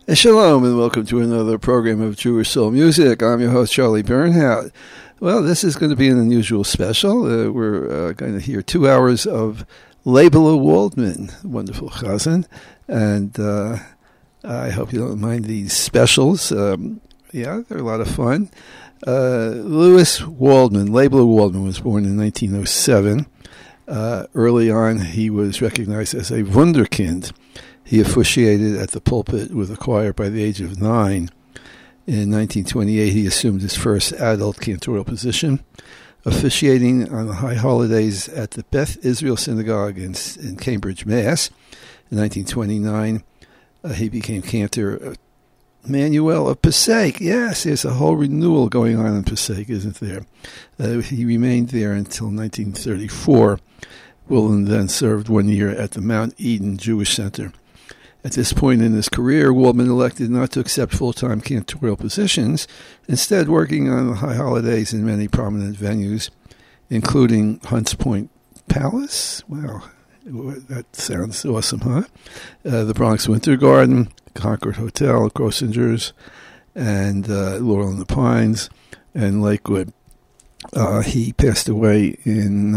Shalom and welcome to another program of Jewish Soul Music. I'm your host, Charlie Bernhardt. Well, this is going to be an unusual special. We're going to hear 2 hours of Leibele Waldman, wonderful chazan, and I hope you don't mind these specials. They're a lot of fun. Louis Waldman, Leibele Waldman, was born in 1907. Early on, he was recognized as a wunderkind. He officiated at the pulpit with a choir by the age of 9. In 1928, he assumed his first adult cantorial position, officiating on the high holidays at the Beth Israel Synagogue in Cambridge, Mass. In 1929, he became cantor Manuel of Passaic. Yes, there's a whole renewal going on in Passaic, isn't there? He remained there until 1934. Waldman then served 1 year at the Mount Eden Jewish Center. At this point in his career, Waldman elected not to accept full-time cantorial positions, instead working on the high holidays in many prominent venues, including Hunts Point Palace. Wow, that sounds awesome, huh? The Bronx Winter Garden, Concord Hotel, Grossinger's, and Laurel and the Pines, and Lakewood. He passed away in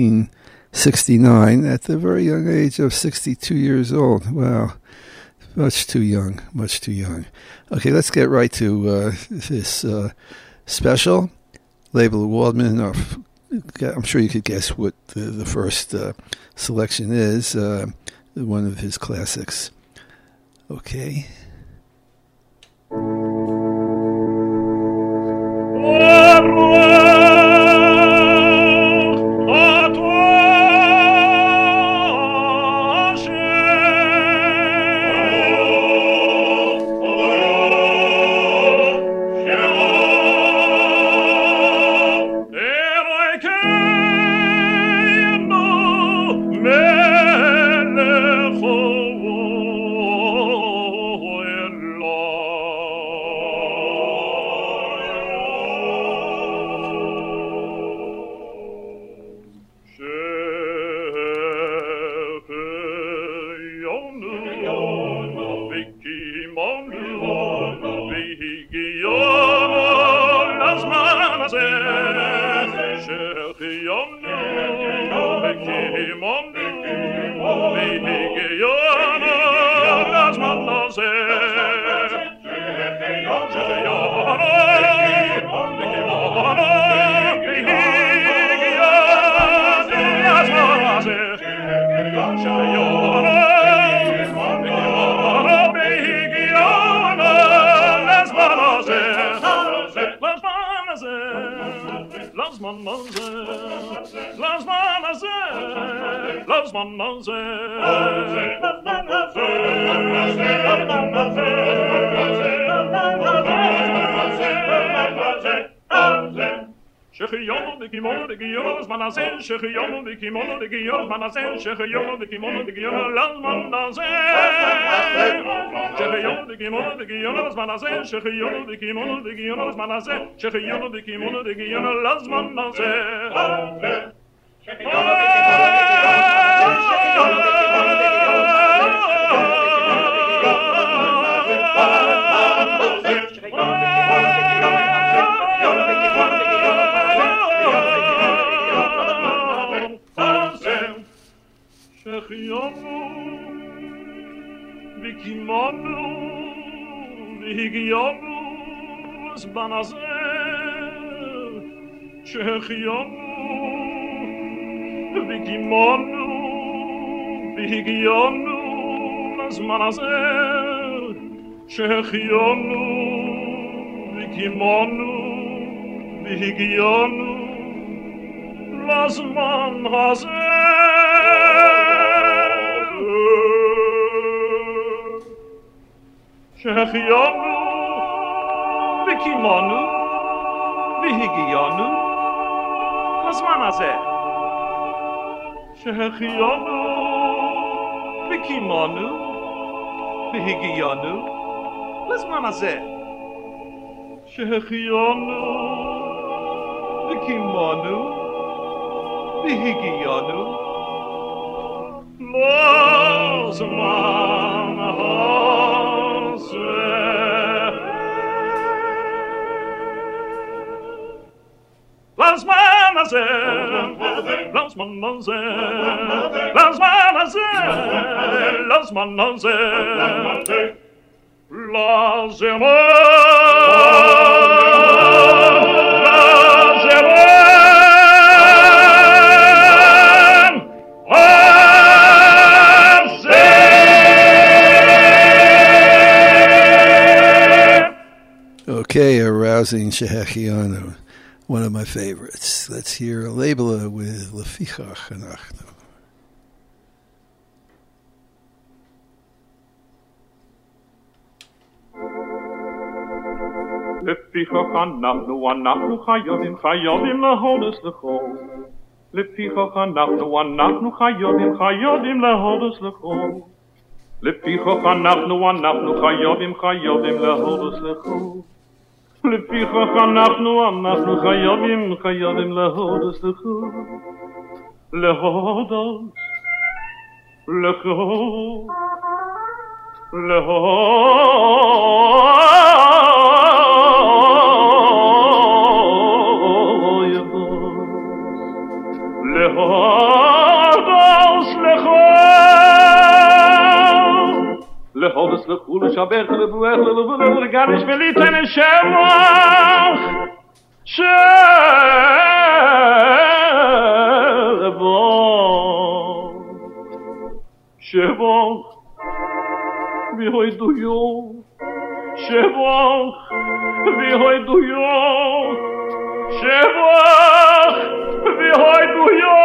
1969 at the very young age of 62 years old. Wow. Much too young. Okay, let's get right to this special. Leibele Waldman. I'm sure you could guess what the first selection is. One of his classics. Okay. Los man hase Okay, a rousing Shehechianu, one of my favorites. Let's hear Leibele with Lefichach Anachnu. Lefichach Anachnu Chayovim Lahodus Lechol. Lefichach Anachnu Chayovim Lahodus Lechol. Lefichach Anachnu Chayovim Lahodus Lechol. Lefichach Anachnu Chayovim Lahodus Lechol. Lehodus Lechol. Lehodus lechul shabech levuach levuach leganish veliten shevach shevach vihoy duyo shevach vihoy duyo shevach vihoy duyo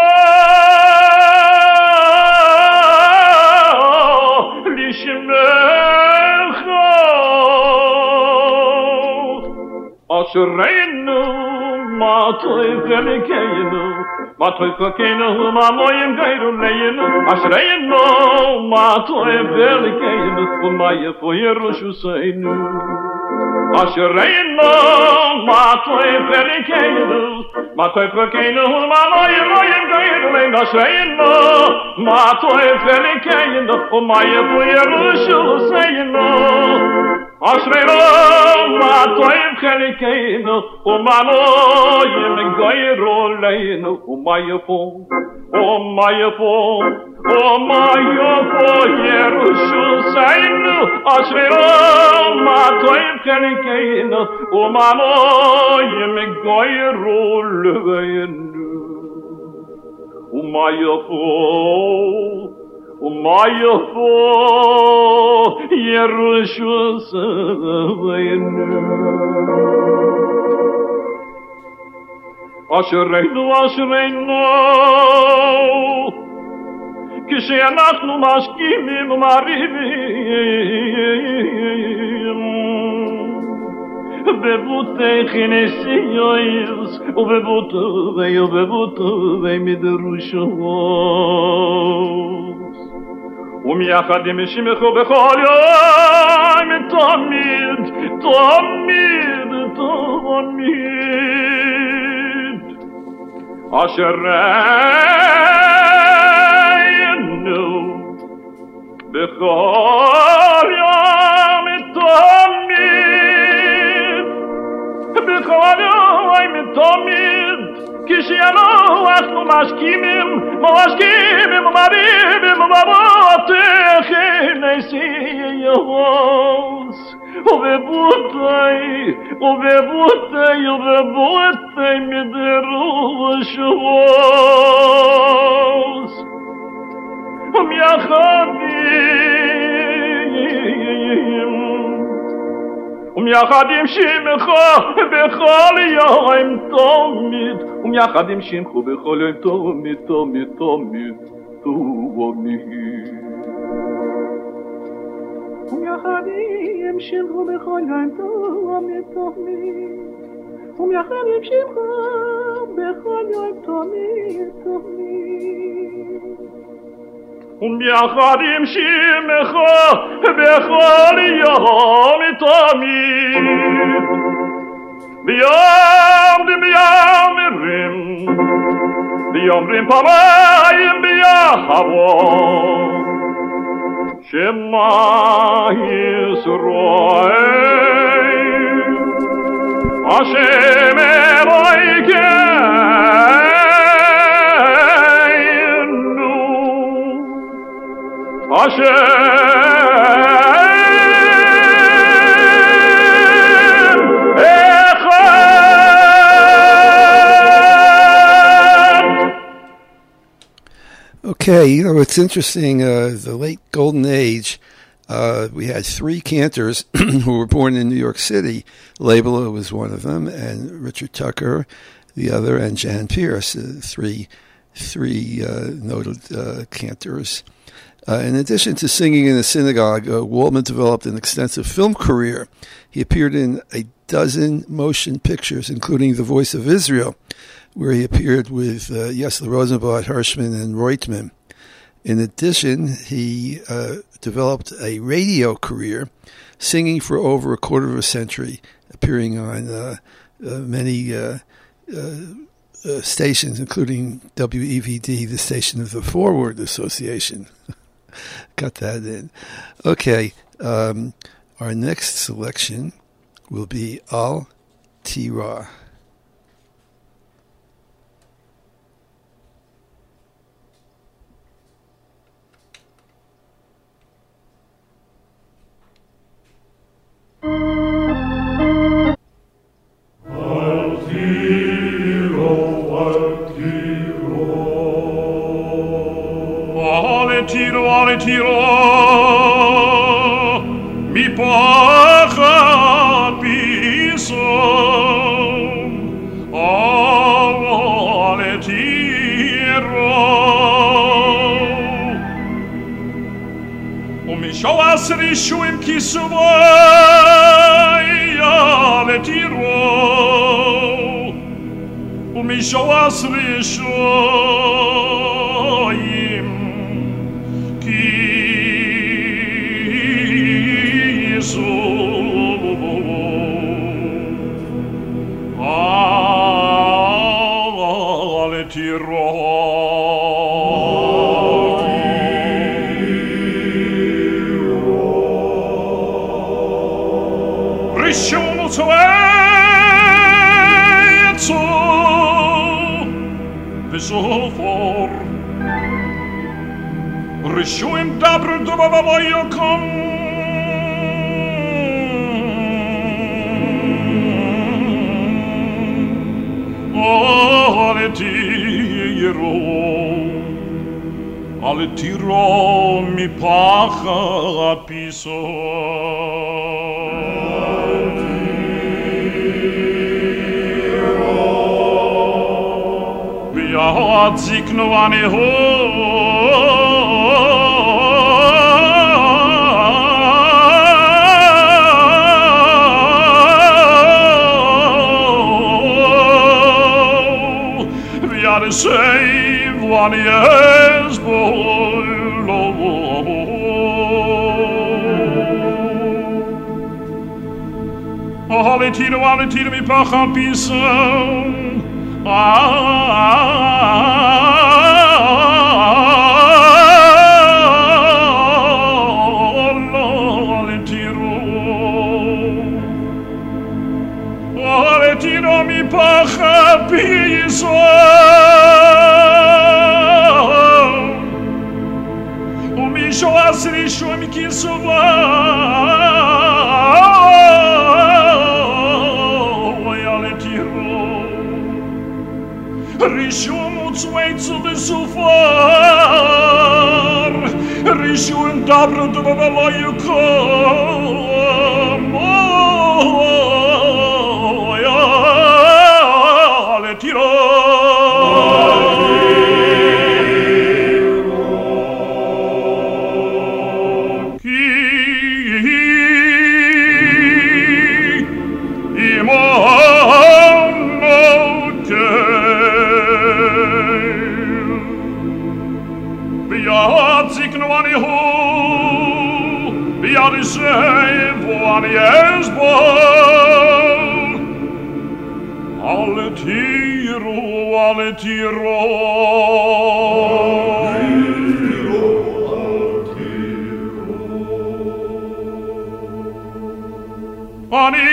Ashreinu, Matoy Velikeinu, Matoy Kokeinu, Mamoyim Gairu Leinu, Ashreinu, Matoy Velikeinu, Umaya Foyerushu Seinu. Ashreinu, Matoy Velikeinu, Matoy Kokeinu, Mamoyim Gairu Leinu, Ashreinu, Matoy Velikeinu, Umaya Foyerushu Seinu. Ashreinu, Matoyim Chelikeinu, Umanoyim Gairu Leinu, Umayafo, Yerushu Seinu. Ashreinu, Matoyim Chelikeinu, Umanoyim Gairu Leinu, Umayafo, Yerushu Seinu. Ashreinu, כשאנחנו משכימים ומריבים בבוטי כנסיוס ובבוטי מדרושות ומיחדים שמחו בכל יום תמיד אשרינו בכל יום תמיד כשאנחנו משכימים ומריבים ובבוטי כנסיוס ובבוטי מדרושות ומייחדים שמחו בכל יום תמיד ומייחדים שמחו בכל יום תמיד ומייחדים שמחו בכל יום תמיד ומייחדים שמחו בכל יום תמיד ומייחדים שמחו בכל יום תמיד ביומרים פעמיים ביחבו שמע ישראל השם אלוהיכם Okay, it's interesting. The late Golden Age, we had three cantors who were born in New York City. Labela was one of them, and Richard Tucker, the other, and Jan Pierce, three noted cantors. In addition to singing in a synagogue, Waldman developed an extensive film career. He appeared in a dozen motion pictures, including The Voice of Israel, where he appeared with Yesler Rosenblatt, Hirschman, and Reutemann. In addition, he developed a radio career, singing for over a quarter of a century, appearing on many stations, including WEVD, the station of the Forward Association. Got that in. Okay, our next selection will be Al Tira. Tiro, mi pacha piso, ale tiro, mi shoas rishuim kisuvai, ale tiro, mi shoas rishuim. Rishon Tzoetzo V'Zofor Rishuim Dabr Dubavavoyokom Ale tiro mi pacha piso V'yahad ziknu aneho Save one yes bolo Aletino mi pacha pisa Aletino mi pacha pisa Shoas rishum kisova ale tiro rishum utzweitzu besufar rishum dabru dubavaloyukom ale tiro Ale tiro Ani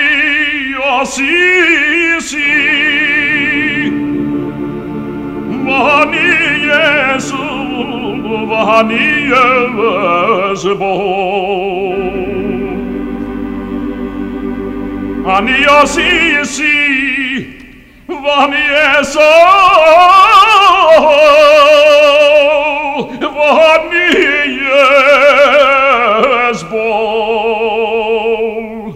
Asisi Vani Yesu Vani Yezbo Ani Asisi Vani Yesu vani esbol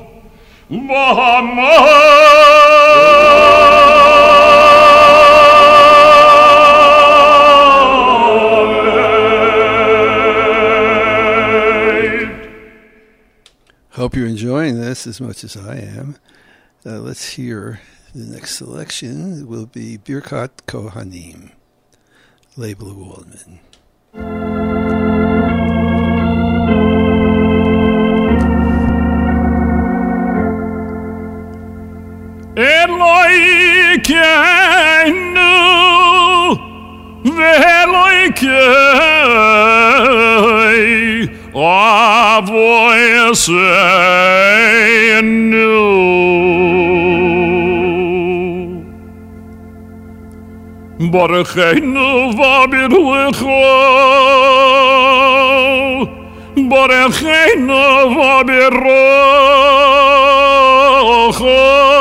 Hope you're enjoying this as much as I am. Let's hear the next selection. It will be Birkat Kohanim, Leibler Waldman. Eloikeinu ve'eloikei avoyeseinu Barucheinu v'abirucho Barucheinu v'abirucho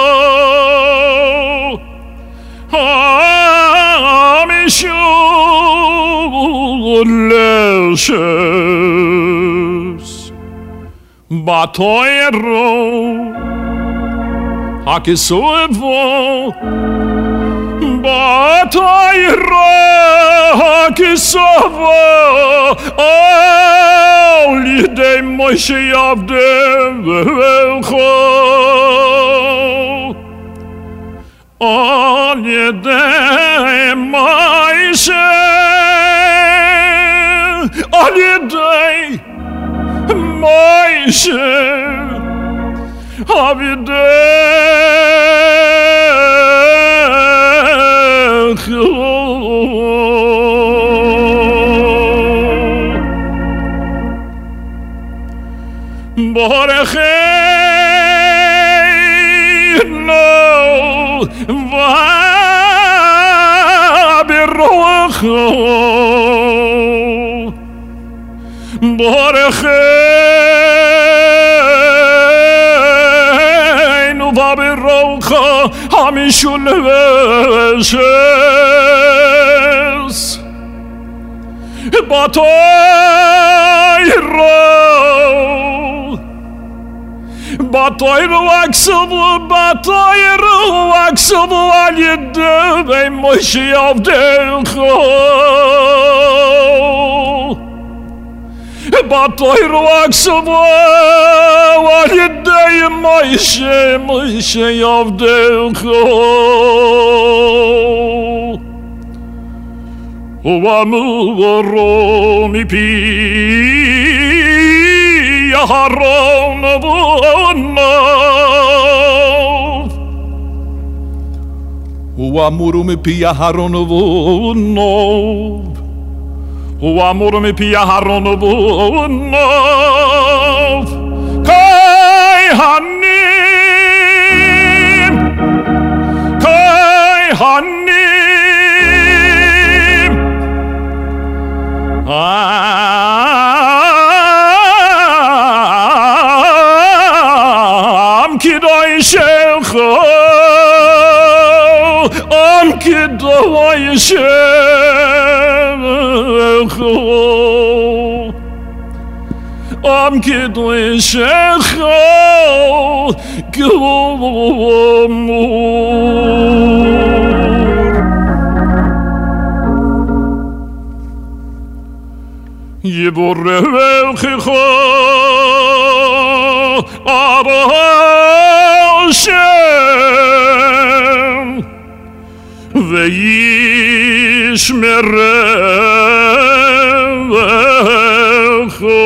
Hamishuleshes Batoiro Hakisuevo Batoiro Hakisovo Lidei Moshe Yavdecho On yedei Moshe On yedei Moshe Avidecho Barucheinu v'abirucho Barucheinu v'abirucho Hamishuleshes Batoiro Batoiro aksavu al yedei Moshe Yavdecho Batoiro aksavu al yedei Moshe Yavdecho U'amuro mipi Aharon avonov U'amuro mipi Aharon avonov U'amuro mipi Aharon avonov Kai hanim Am kidoyshecho Am kidoyshecho Am kidoyshecho Yiborechecho Hashem Ve'yishmerecho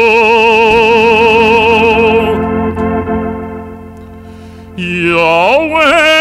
Yahweh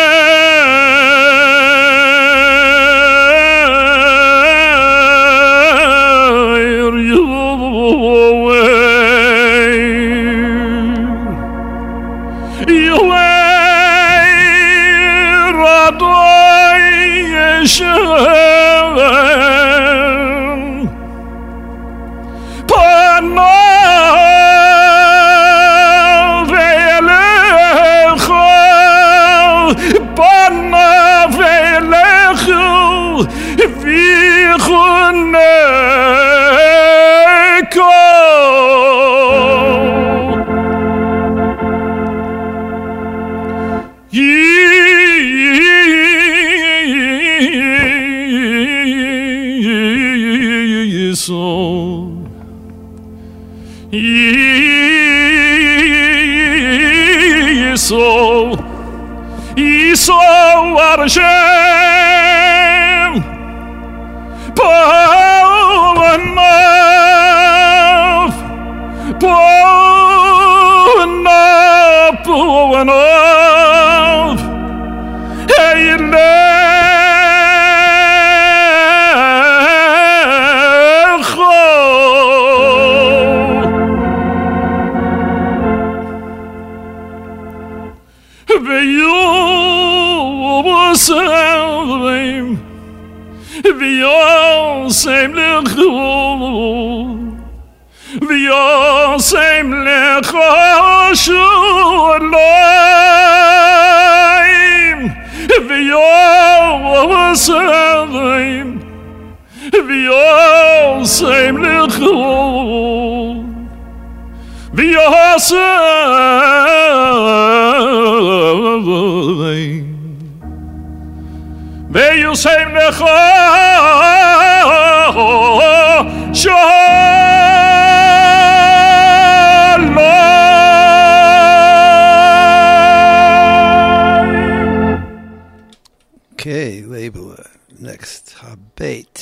Vichune Yisrael Hashem, Pa'anav, Pa'anav, Hey V'yosem V'yosem lechu V'yosem lecha shalom V'yosem V'yosem lechu V'yosem V'yosem lecha shalom. Okay, label it. Next, Habait.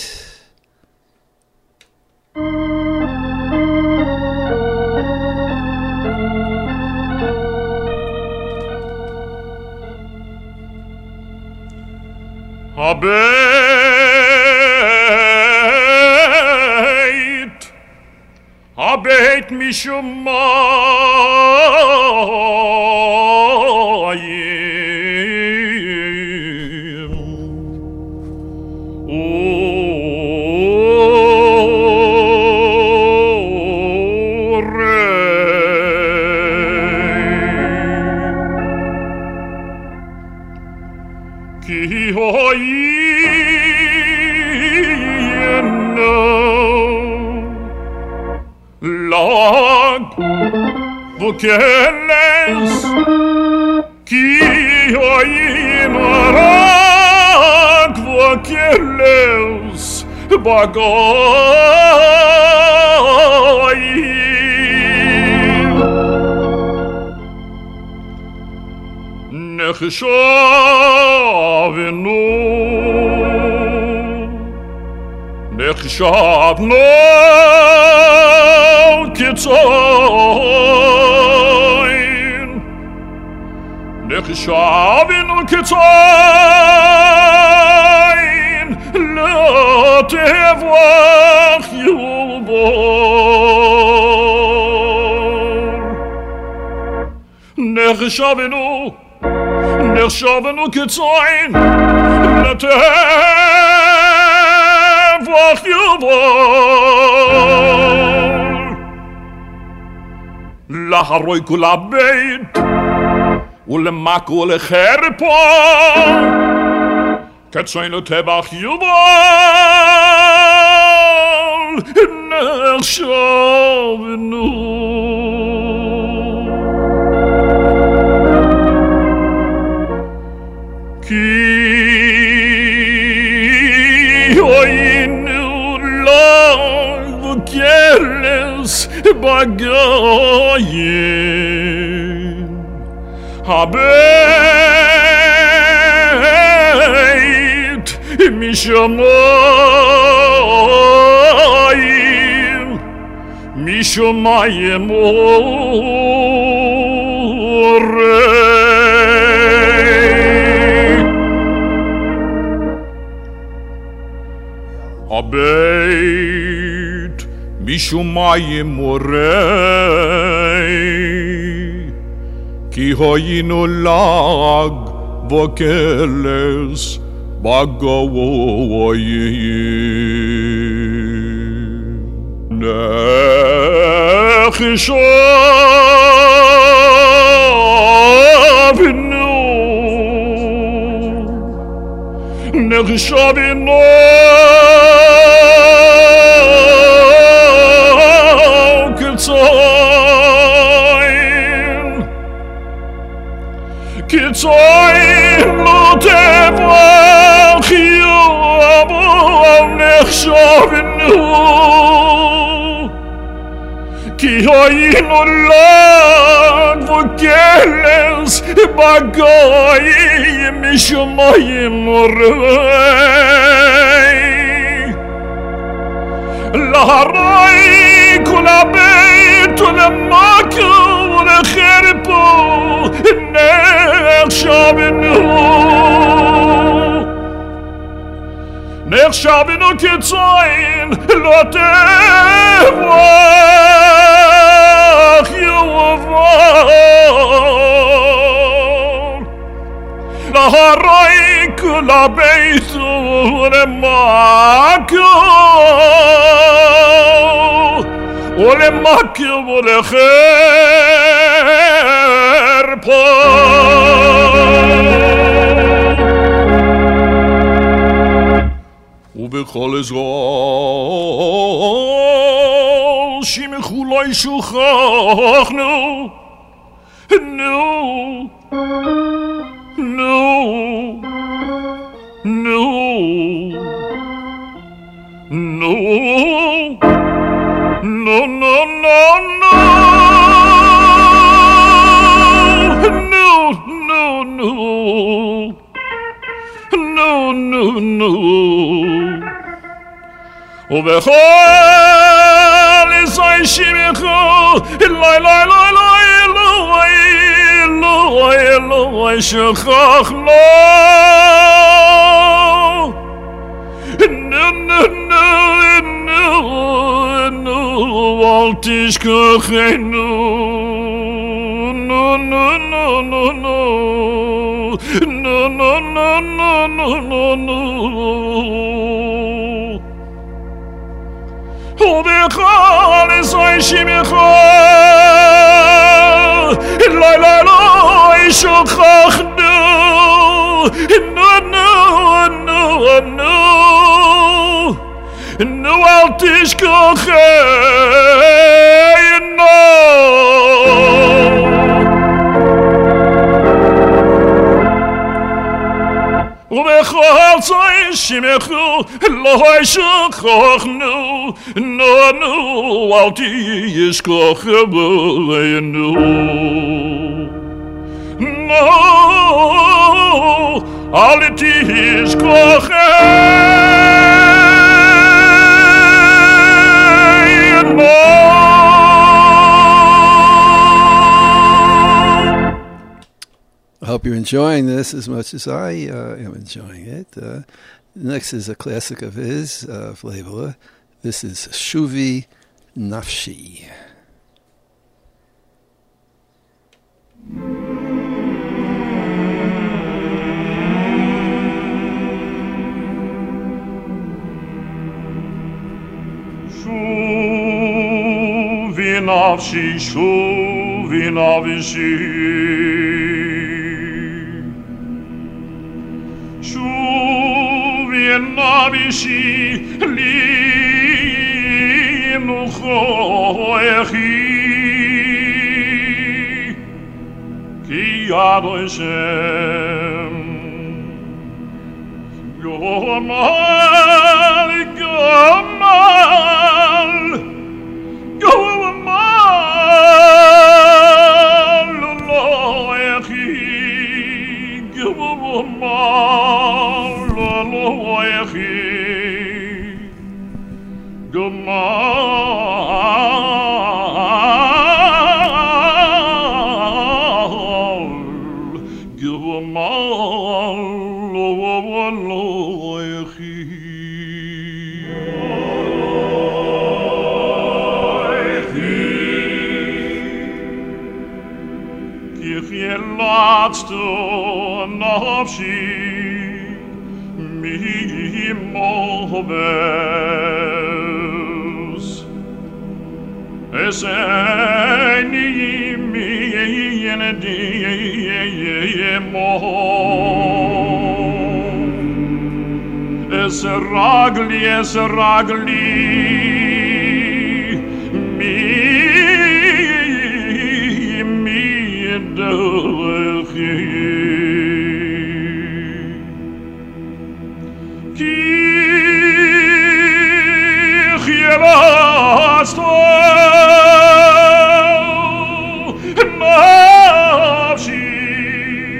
Habait mishumayim Ki hoyinu lag bukeles Ki hoyinu lag bukeles bagoyim Nechshavnu kitzoin Nechshavnu kitzoin Lo tevach yubor Nechshavnu kitzoin Letevach yubor Laharoi kula beit Ulemaku lecherpa Kitzoin letevach yubor Nechshavnu Ki hoyinu lag v'keles bagoyim Habeit mishumayim Habeit mishumayim morei Ki hoyinu lag vokeles bagoyim Nechshavnu kitzoin lo tevach yubor Nechshavnu Ki hoyinu lag v'keles בגויים משמיים רואי להרי כל הבית ולמקו ולחרפו נחשבנו כציין לא תברך יובל להרי כל הבית ולמקו ולחרפו ובכל אזור שמחו לא ישוכחנו ובכל אזי שמחו אלוהי שכחנו אל תשכחנו ובכל אזי שמחו אלוהי שכחנו אל תשכחנו ובכל אזי שמחו אלוהי שכחנו אל תשכחנו אל I hope you're enjoying this as much as I am enjoying it. Next is a classic of his, of Leibele. This is Shuvi Nafshi. Shuvi Nafshi, Shuvi Nafshi Shuvi Nafshi li nuchoechi ki yad Hashem Gomal Elohechi Gomal Elohechi Latstu nafshi mi moves eseni mi yenedi mo esragli mi dochi ki khielasto nafshi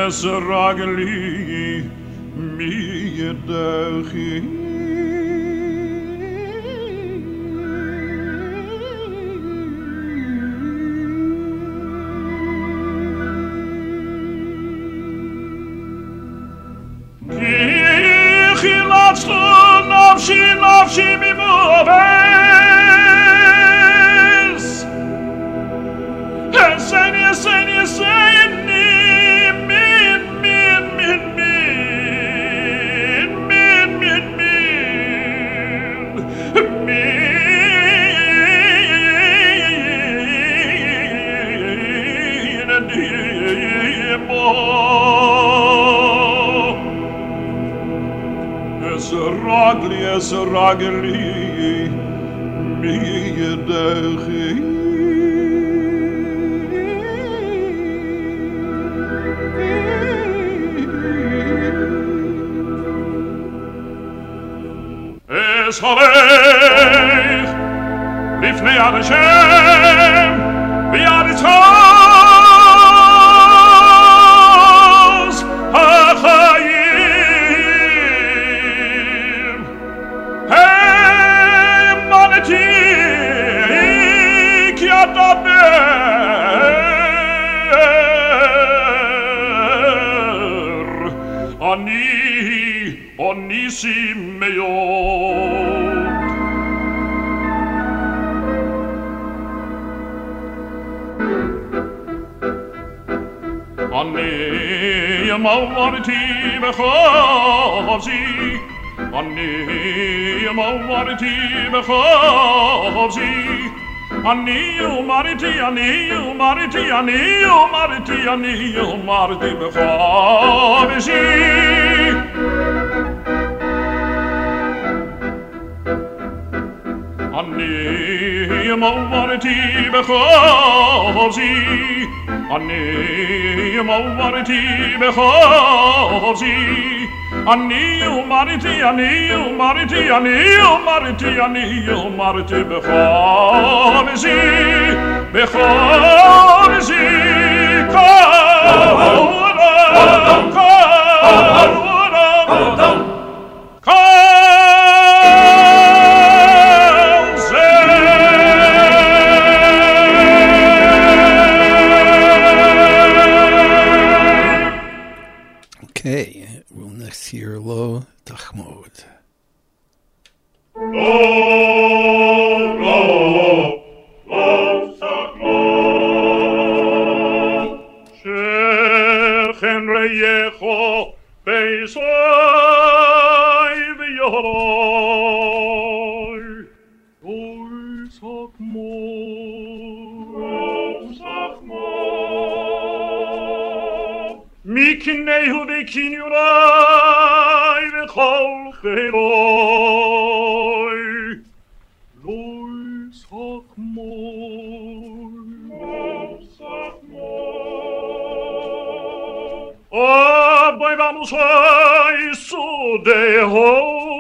es ragli mi yedchi nafshi mi moves seni es ragli mi yedchi es halech lifnei Hashem v'yaritzos hachayim hemaneti ki adaber ani simeyot ani mawarti b'chavzi ani mawarti b'chavzi ani umarti b'chavzi ani mawarti b'chavzi ani mawarti b'chavzi ani umarti b'chavzi Okay, we'll next hear Lo Tachmod. Lo Tachmod Shechen reyecho beisai v'yoroi Lo Tachmod Miknehu v'kinyurai v'chol cheloi Lois hakmoi Abai v'amosai sudeho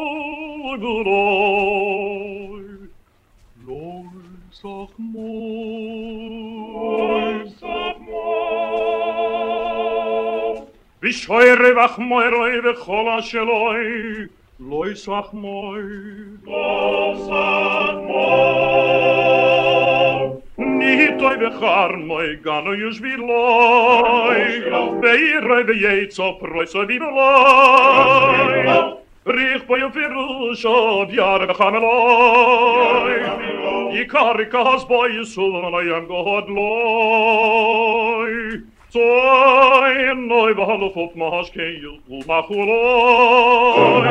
guroi Lois hakmoi Vishoyre v'achmoiroi v'chol ha'sheloi Lo yisachmoi Nihitoi v'charmoi Gano yushviloi Ve'iroi v'yetzoproi Soviloi Rich boi ufirusho V'yare v'chameloi Yikarikahas boi Yisulonoi Yam godloi Zoi noi v'haluf of mahashkei u'machuloi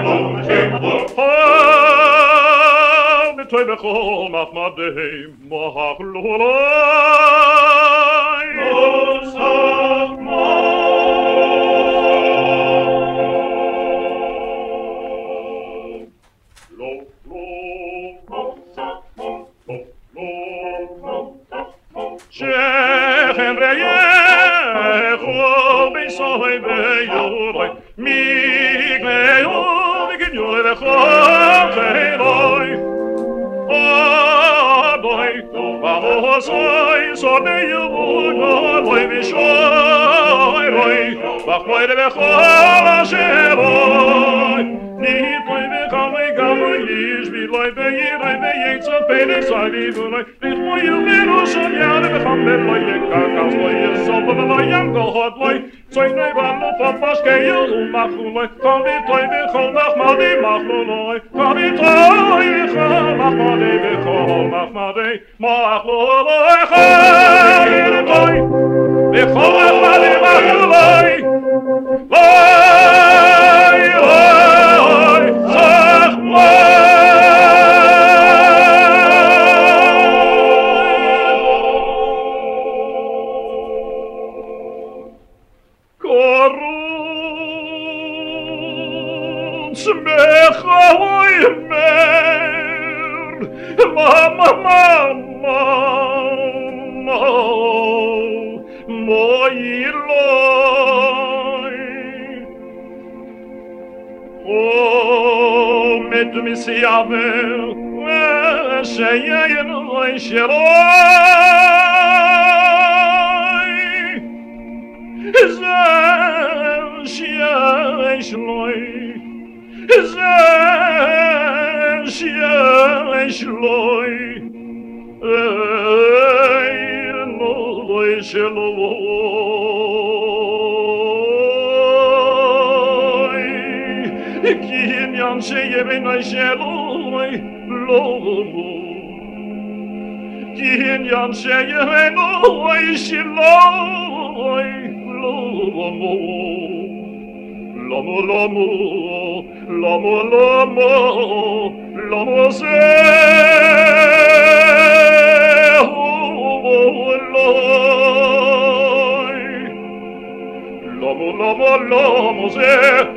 Hoi Nitoi b'chol machmadei mahachuloi Shechen reyecho beisoi beyoroi Migleo v'kinyule v'chol cheloi loi, vamos oi, so de yuga, loi vishoi, loi, vachoi de bechol asheroi, ni ploi vechoi gamoi yish, vi loi veyiroi veyetz of pele sali vunoi, vich moi yuviru shon yade becham ben loi yekakaz loi yesop of loi yango hot loi, zoi nei van lo papas ke yugu machu loi, kan vi ploi vechol machmadi machu loi, kan vi ploi vechol machmadi vechol machmadi machu loi, chayir loi, vechol machmadi machu loi, loi, loi, zach loi. Tu mi si aver, sheyein loi sheloi, zer sheyesh loi, zer sheyesh loi, no loi sheloi, kin yan sheyein loi sheloi, lo. Kin yan sheyein loi sheloi, lomo, se, lomo se,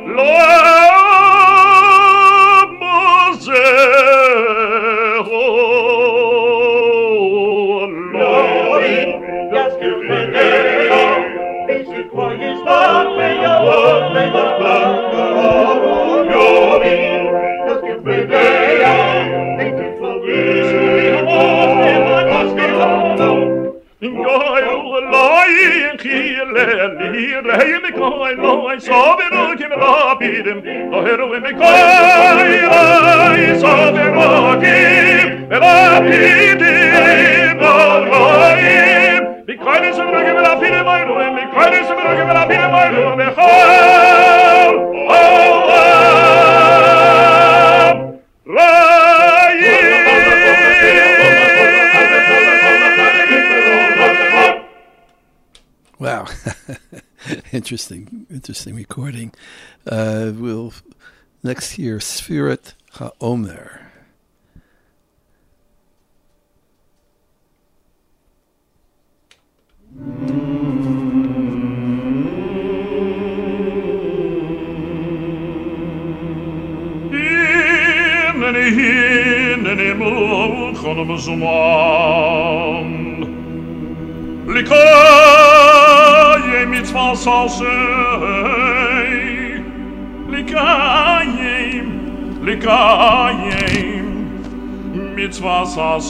Wow. Interesting recording. We'll next hear Sfirat HaOmer. Hineni mulchon mzuman Likaye mitzvah sasei Likaye mitzvah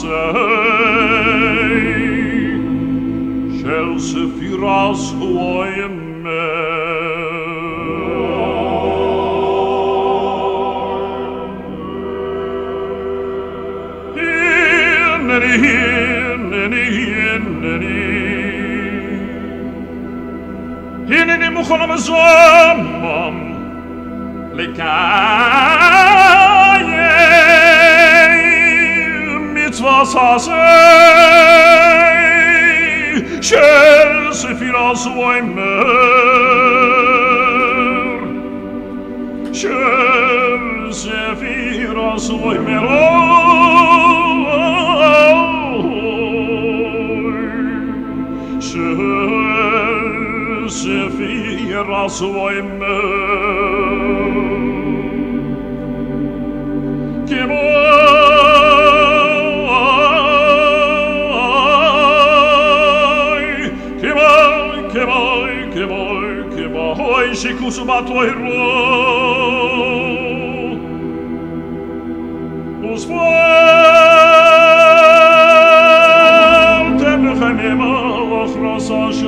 sasei Shel sefiras huoyemer Hineni mukhonam zamam Likaye mitzvah sasei Shel sefiras huoyemer Shel sefiras huoyemer Sefiras hoimer Kemoi shikusubatoi ro Usvoi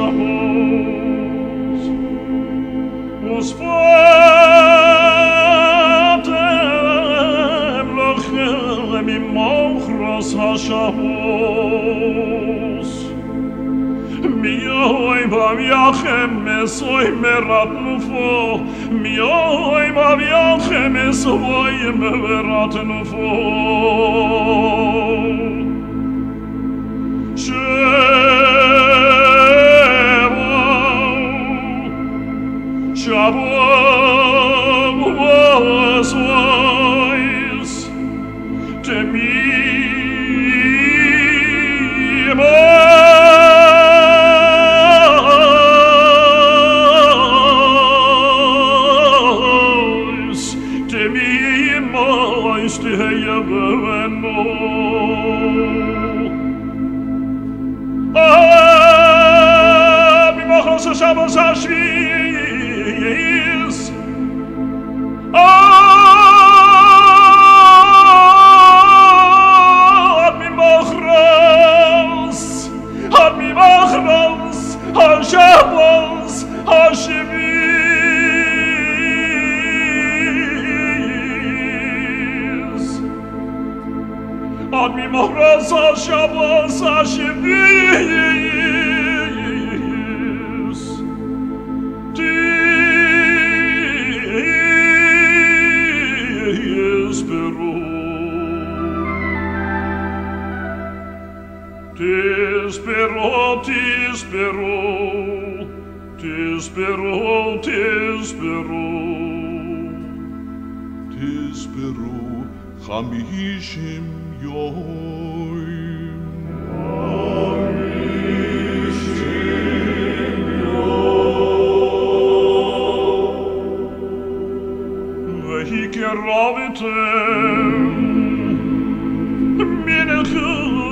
השבוס וספרתם לכם ממוחרס השבוס מיoi bavjachem esoy merat nufo mioi bavjachem esoy merat nufo Shavuos was to me Shabbos HaShvi'is Ad mimachros HaShabbos HaShvi'is Ad mimachros HaShabbos HaShvi'is Tisperu Chamishim Yoim Vehi keravitem Minechu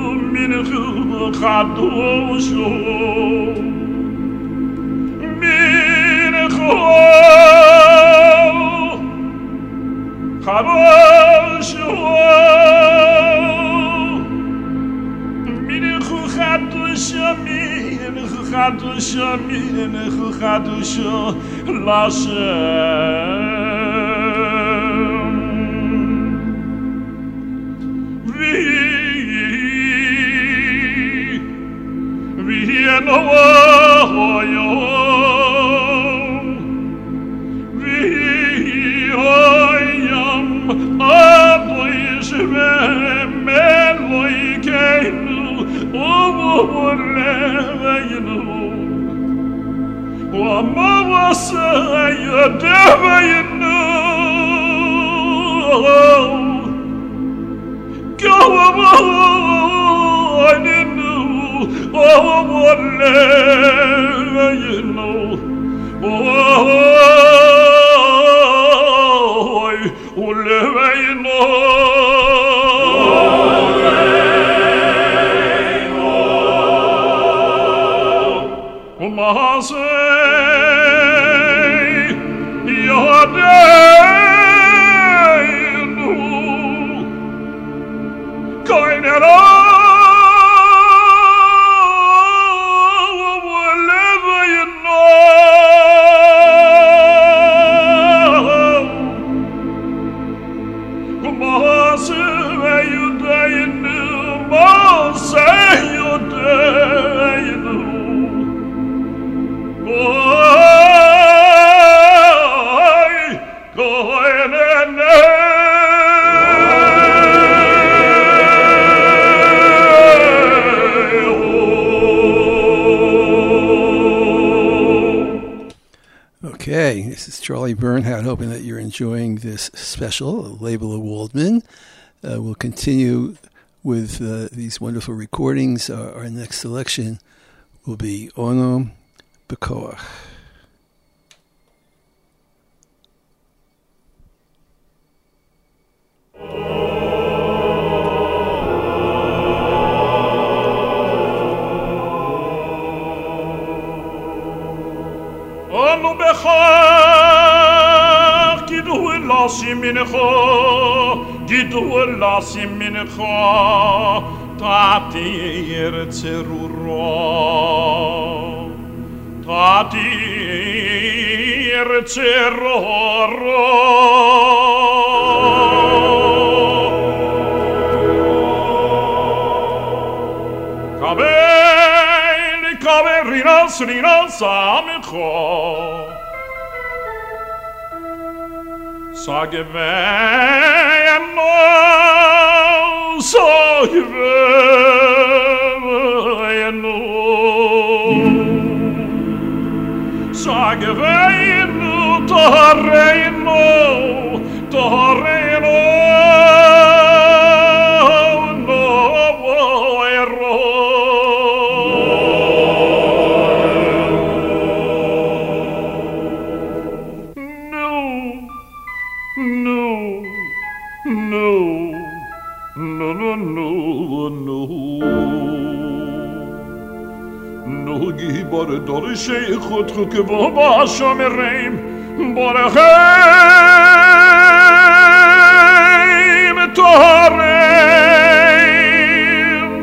Chadosho Chadosho Minechu Chadosho Lashem V'yenoyom V'yoyam Adoyshvem Eloikeinu U'U'Leveinu U'Amavasayadevayinu Gavavayinu U'U'Leveinu U'Leveinu U'Mahasei Yadeinu Koinera Okay, this is Charlie Bernhardt, hoping that you're enjoying this special, Label of Waldman. We'll continue with these wonderful recordings. Our next selection will be Ono Bekoach. Ono Bekoach, Gidu Elasim Mincha, Gidu Elasim Mincha, Tati Yeretzeruro. Tatir ceroro Kabeli kaberinas rinas amcho Sageveno Sageveno Sageveno Torreino Torreino Novo erro No gibor dor sheikh khut ba shomerim borachem torem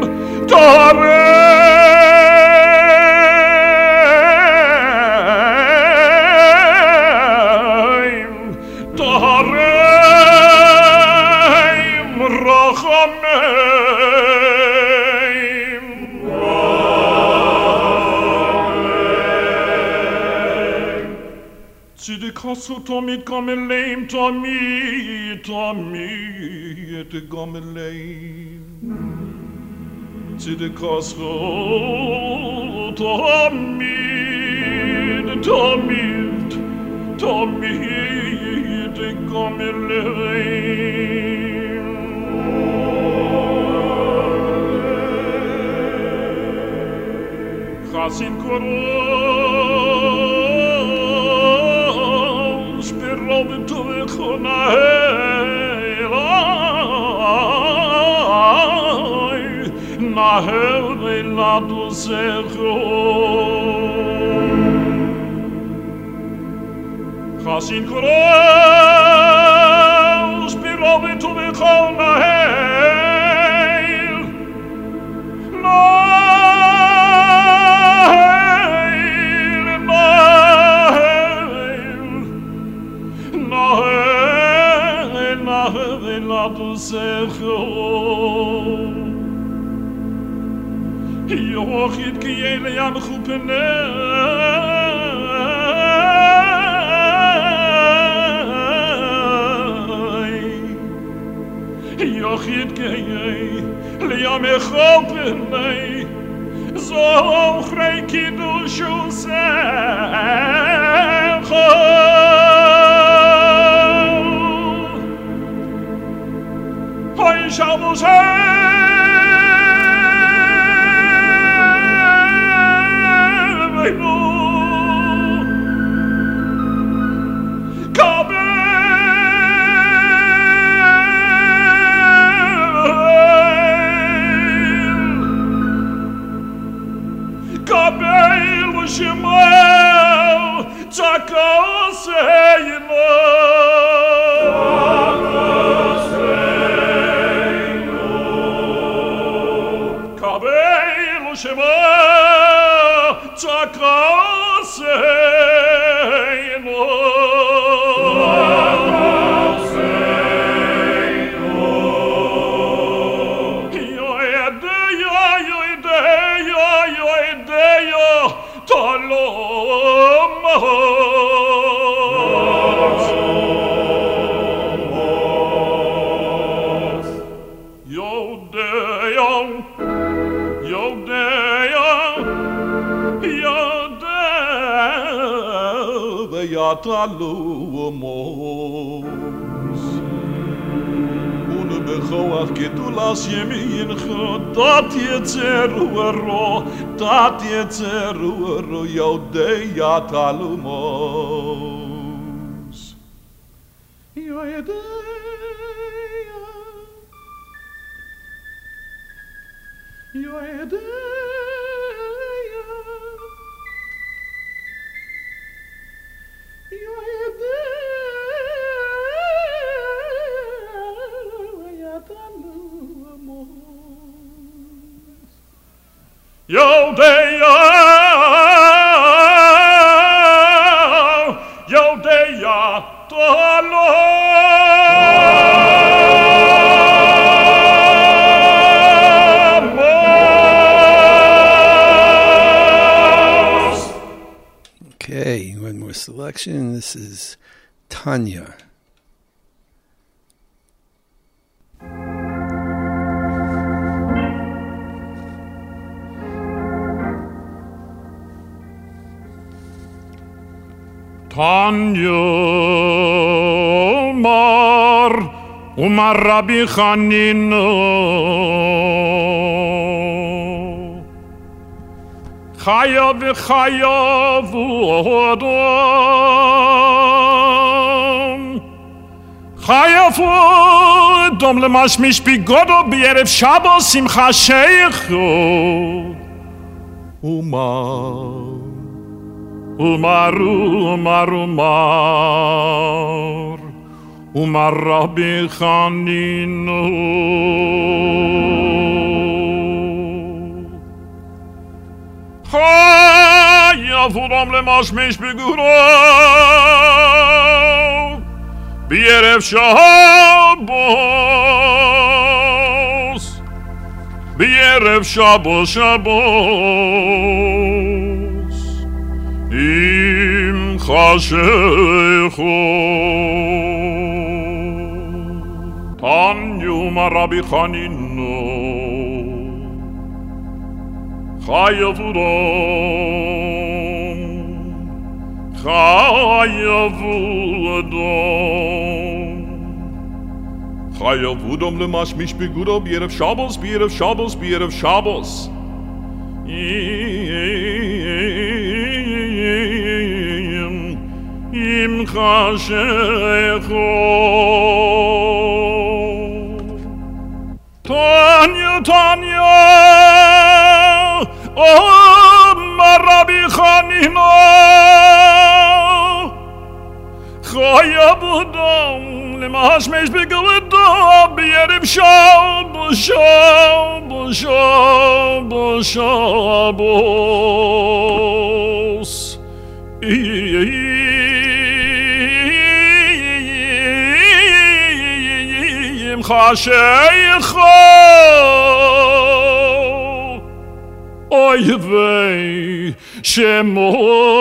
torem torem rachamem Tzidikasu tomit gameleim tomit et gameleim Tzidikasu tomit et gameleim Chasin koros Perobet vechonahei Nahel veladu zecho Chasin koros Perobet vechonahei Lado zecho Yochid ki yele yam chupenei Yochid ki yele yam chupenei Zom chrei kidushu zecho Hoy shavos Venu Kabel Shemel Takoseyno Shema Takaseino Yo Yatalu amos Un bechoach gedulas yemin Dat yetzeru Yodei Yatalu amos Yo, Okay, one more selection. This is Tanya. Tanya Umar Rabbi Chanino Chayav v'chayav Odom Chayav Odom Lemashmish Bigodo B'erev Shabbos Simcha Sheikho Umar Rabbi Chanino Chayav Odom Lemashmish Bigodo B'erev Shabbos B'erev Shabbos Im Chashecho Tanya Umar Rabbi Chanino Chayav Odom Lemashmish Bigodo B'erev Shabbos Im Chashecho Tanya Umar Rabbi Chanino Chayav Odom Lemashmish Bigodo B'erev Shabbos Im Chashecho Oy vey Shemo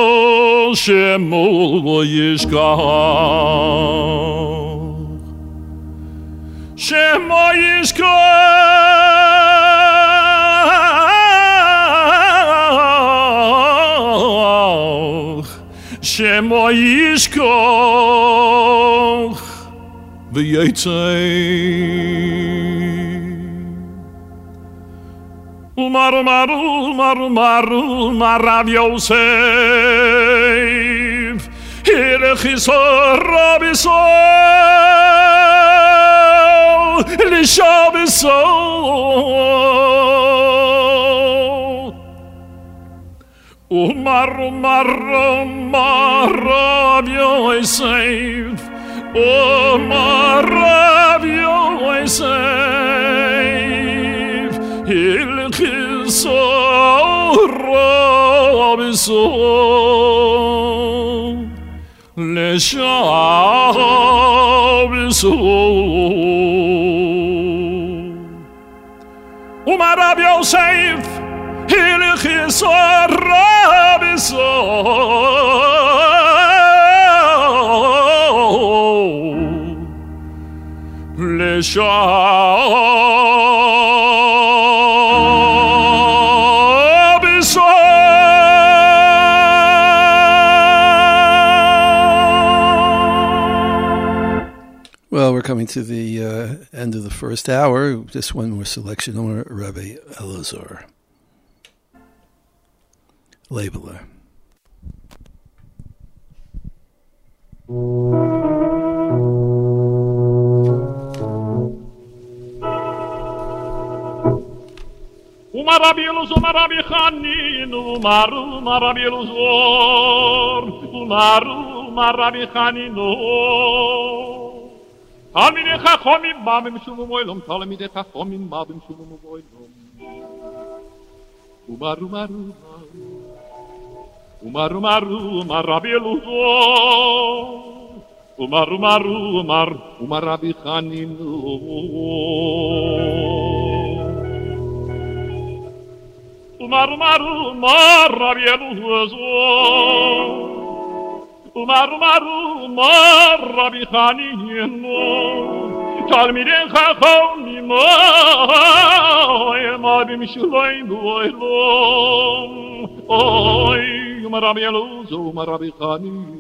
yishkach Shemo yishkach V'yetzei Umar Rav Yosef Hirech Yisor Rabbi Sol Lishav Sol Umar Rav Yosef Umar Rav Yosef Hirech Yisor Rabbi Sol Lishav Sol Umar Rav Yosef Hirech Yisor Rabbi Sol Lishav Sol Well, we're coming to the end of the first hour. Just one more selection on Rabbi Elazar. Labeler. Umar Rabbi Chanino Umar Rabbi Elazar Umar Rabbi Chanino Talmidei Chachomim Ma'amim Shumum Oilom Talmidei Chachomim Ma'amim Shumum Oilom Umar Rabbi Elazar Umar, Umar, Umar, Umar Rabbi Chaninu. Umar, Umar, Umar Rabbi Elazar. Umar, Umar, Umar Rabbi Chaninu. Talmidei Chachamim, ma b'mishulayim b'oilom. Oy, Umar Rabbi Elazar, Umar Rabbi Chaninu.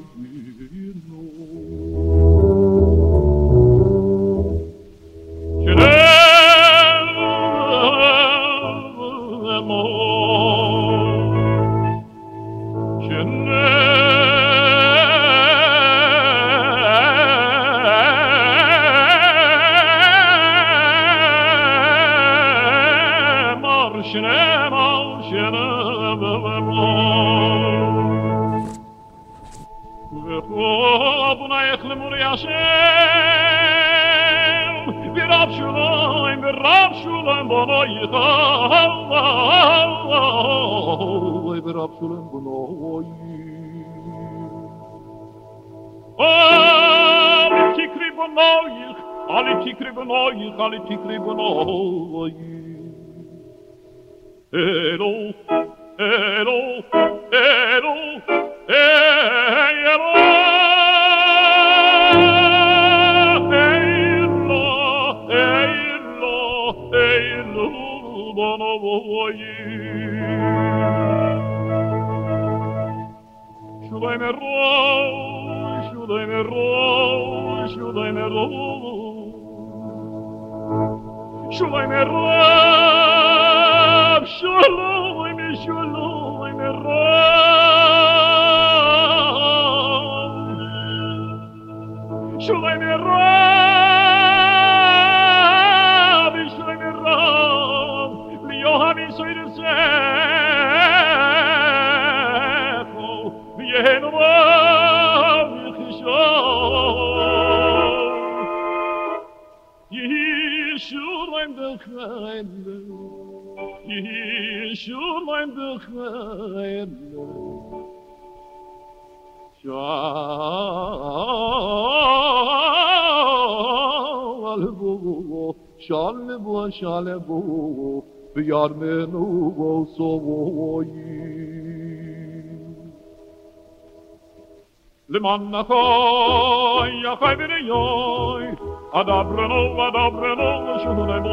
Shalebo, Yarmenu, Limanakoi, Yakaivinoi, Adabrano, Shulemo,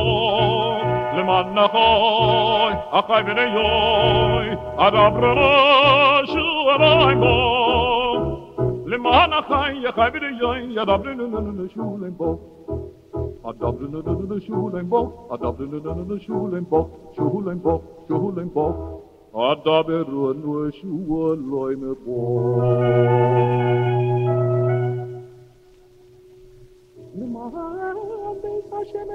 Limanakoi, Akaivinoi, Adabrano, Shulemo, Limanakai, Yakaivinoi, Adabrano, Shulemo. A Dublin and a shoeling boat, a Dublin and a shoeling boat, shoeling boat, shoeling boat. A Dublin and a shoeling boat. The man is such an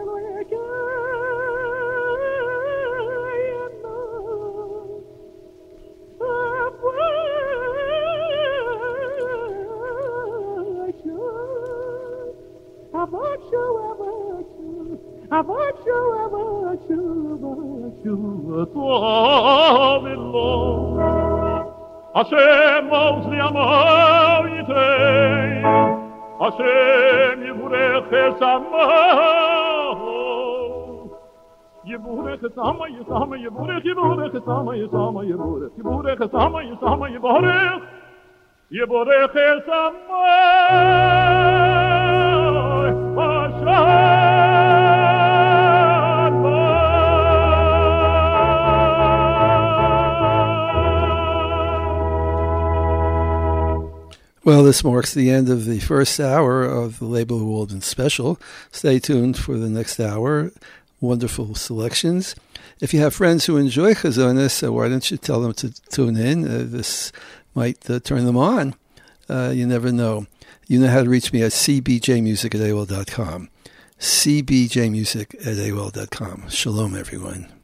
Hashem Mosli Amoyitei, Hashem Yiburech Esamo, Yiburech Esamo, Yisama, Yiburech, Yiburech Esamo, Yisama, Yiburech, Yiburech Esamo, Yisama, Yiburech, Yiburech Esamo, Hashem. Well, this marks the end of the first hour of the Label Walden special. Stay tuned for the next hour. Wonderful selections. If you have friends who enjoy Chazonis, why don't you tell them to tune in? This might turn them on. You never know. You know how to reach me at cbjmusic@aol.com. cbjmusic@aol.com. Shalom, everyone.